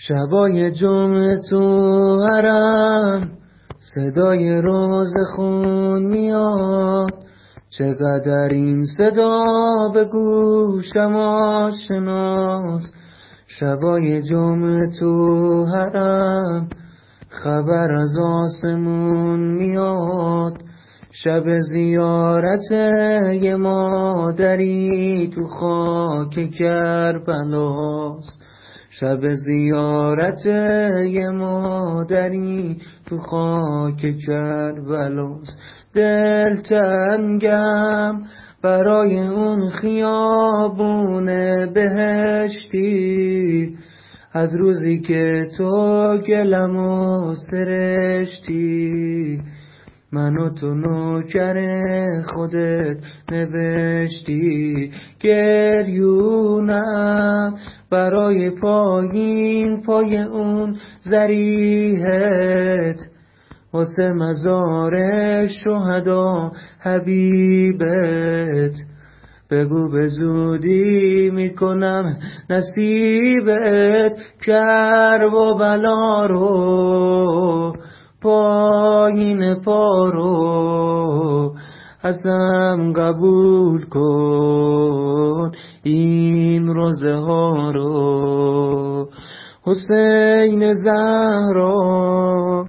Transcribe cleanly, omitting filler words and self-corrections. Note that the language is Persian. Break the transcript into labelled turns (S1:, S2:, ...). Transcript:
S1: شبای جمعه تو حرم صدای روز خون میاد، چقدر این صدا به گوشم آشناست. شبای جمعه تو حرم خبر از آسمون میاد، شب زیارت یه مادری تو خاک کربلاست. شب زیارت یه مادری تو خاک کربلاست. دل تنگم برای اون خیابون بهشتی، از روزی که تو گلمو سرشتی، منو تو نوکر خودت نوشتی. گریونم برای پایین پای اون ذریحت، واسه مزار شهدا حبیبت. بگو به زودی میکنم نصیبت، کرب و بلا رو پایین پا رو ازم قبول کن این روزه ها رو. حسین زهرا